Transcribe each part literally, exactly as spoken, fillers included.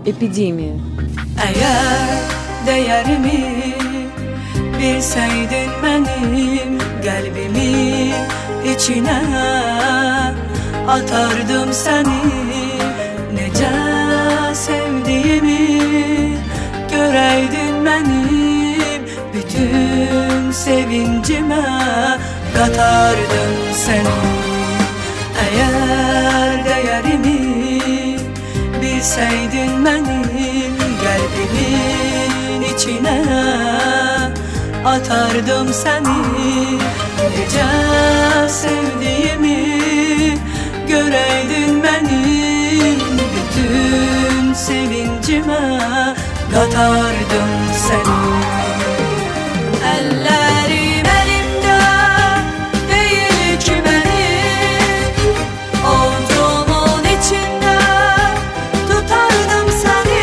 Epidemiya. Eğer değerimi bilseydin benim kalbimin içine atardım seni. Nece sevdiğimi göreydin benim bütün sevincime katardım seni. Eğer değerimi bilseydin benim kalbimin içine atardım seni. Nece sevdiğimi göreydin benim bütün sevincime katardım seni. Ellerim elimde değil ki benim, omzumun içinde tutardım seni.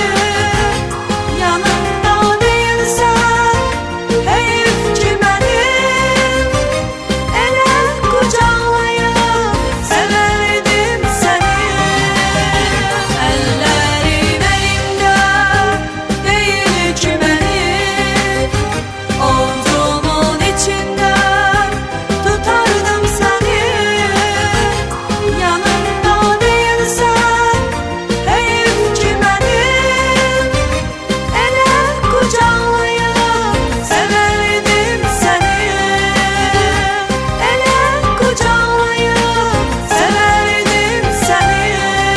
Yanımda değilsen heyif ki benim, ele kucaklayıp severdim seni. Ellerim elimde değil ki benim, omzumun içinde tutardım seni. Yanımda değilsen heyif ki benim, ele kucaklayıp severdim seni. Ele kucaklayıp severdim seni.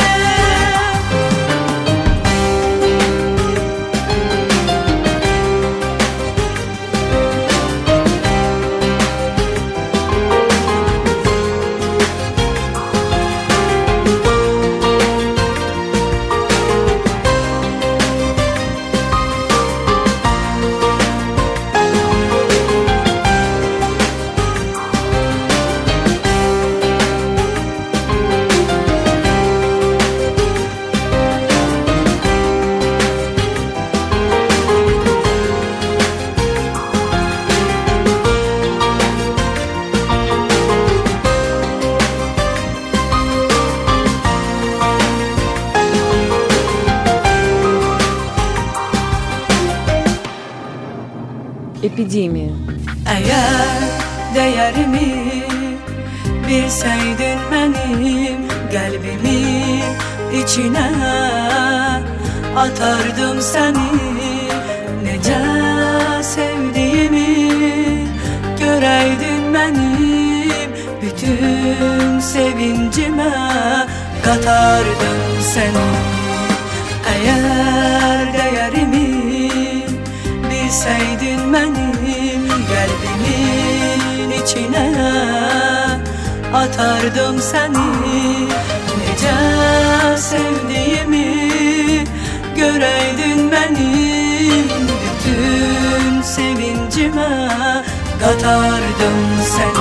Epidemiya. Eğer değerimi bilseydin benim kalbimin içine atardım seni. Nece sevdiğimi göreydin benim bütün sevincime katardım seni. Eğer değerimi bilseydin benim kalbimin içine atardım seni. Nece sevdiğimi göreydin benim bütün sevincime katardım seni.